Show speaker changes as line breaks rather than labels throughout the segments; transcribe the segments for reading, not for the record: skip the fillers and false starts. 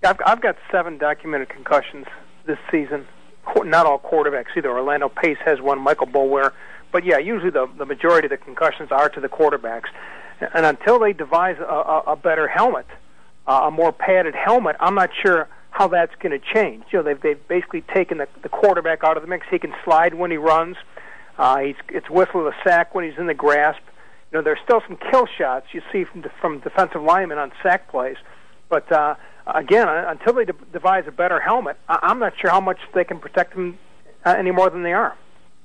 I've got 7 documented concussions this season. Not all quarterbacks either. Orlando Pace has one, Michael Boulware. But yeah, usually the majority of the concussions are to the quarterbacks. And until they devise a better helmet, a more padded helmet, I'm not sure how that's going to change. You know, they've basically taken the quarterback out of the mix. He can slide when he runs. It's whistle a sack when he's in the grasp. You know, there's still some kill shots you see from defensive linemen on sack plays. But again, until they devise a better helmet, I'm not sure how much they can protect him any more than they are.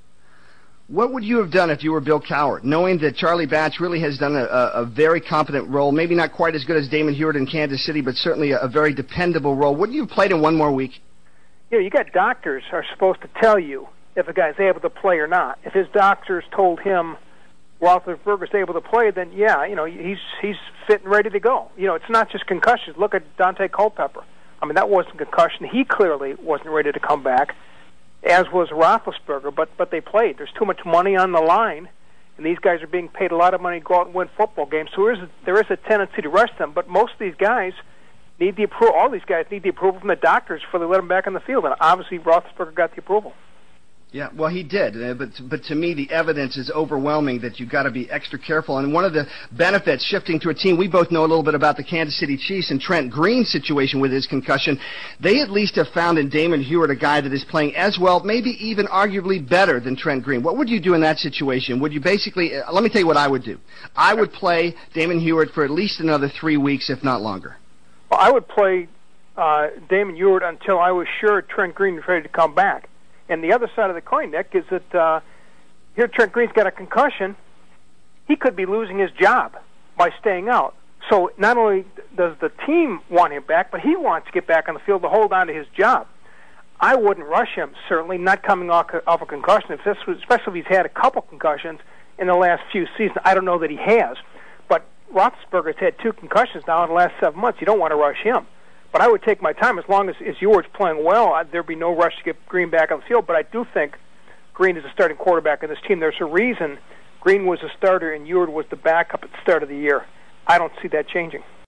What would you have done if you were Bill Cowher, knowing that Charlie Batch really has done a very competent role, maybe not quite as good as Damon Huard in Kansas City, but certainly a very dependable role? Wouldn't you have played him one more week?
You know, you got doctors are supposed to tell you if a guy's able to play or not. If his doctors told him Roethlisberger's able to play, then yeah, you know, he's fit and ready to go. You know, it's not just concussions. Look at Dante Culpepper. I mean, that wasn't concussion. He clearly wasn't ready to come back, as was Roethlisberger, but they played. There's too much money on the line, and these guys are being paid a lot of money to go out and win football games. So there is a tendency to rush them, but most of these guys need the approval. All these guys need the approval from the doctors before they let them back on the field, and obviously Roethlisberger got the approval.
Yeah, well, he did, but to me, the evidence is overwhelming that you've got to be extra careful. And one of the benefits, shifting to a team, we both know a little bit about the Kansas City Chiefs and Trent Green's situation with his concussion. They at least have found in Damon Huard a guy that is playing as well, maybe even arguably better than Trent Green. What would you do in that situation? Would you basically, let me tell you what I would do. I would play Damon Huard for at least another 3 weeks, if not longer.
Well, I would play Damon Huard until I was sure Trent Green was ready to come back. And the other side of the coin, Nick, is that here Trent Green's got a concussion. He could be losing his job by staying out. So not only does the team want him back, but he wants to get back on the field to hold on to his job. I wouldn't rush him, certainly, not coming off a concussion, especially if he's had a couple concussions in the last few seasons. I don't know that he has. But Roethlisberger's had 2 concussions now in the last 7 months. You don't want to rush him. But I would take my time as long as Huard's playing well. There'd be no rush to get Green back on the field. But I do think Green is a starting quarterback in this team. There's a reason Green was a starter and Huard was the backup at the start of the year. I don't see that changing.